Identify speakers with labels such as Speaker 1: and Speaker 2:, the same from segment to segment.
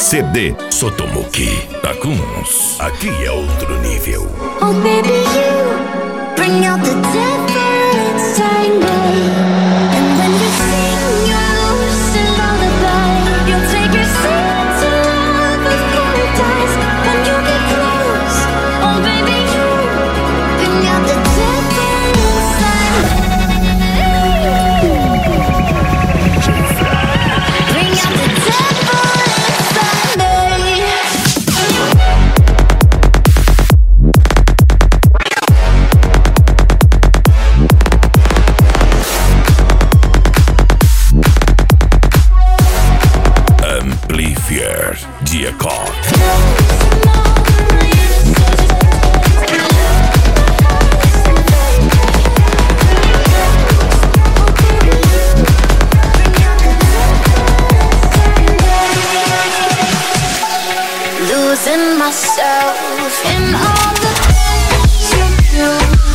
Speaker 1: CD Sotomuki Takuns. Aqui é outro nível.
Speaker 2: Oh baby, you bring out the devil inside me. And when you sing your lucid lullaby, you'll take your seat to love with paradise. When you get close, oh baby, you bring out the devil inside me. Bring out the devil inside me.
Speaker 1: Amplifier Diacon.
Speaker 2: Losing myself in all the things you do.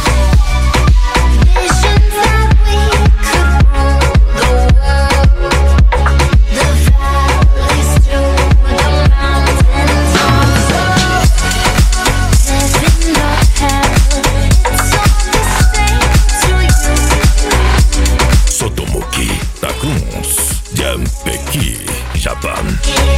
Speaker 2: Visions that we could rule the world. The valleys through the mountains tops. Heaven or hell, it's all the same to you.
Speaker 1: Sotomuki Takuns. Jampeki Japan.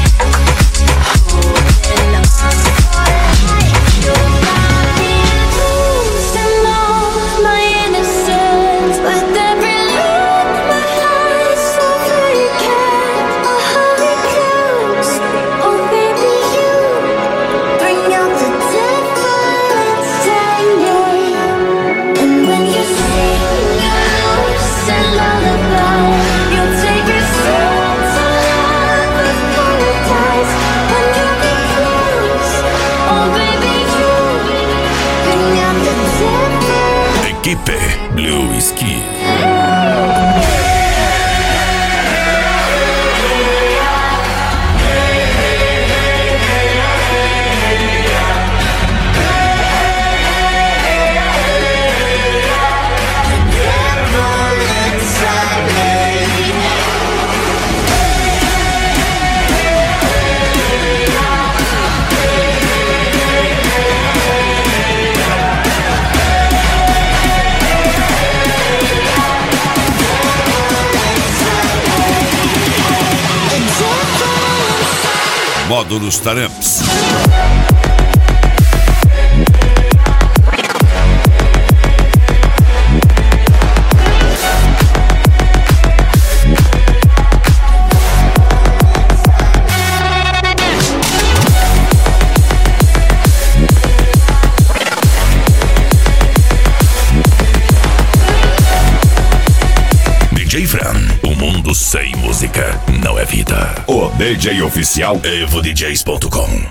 Speaker 1: Equipe Blue Ski. Módulos Taramps. DJ Fran, o mundo sem música não é vida. O DJ oficial EvoDJs.com.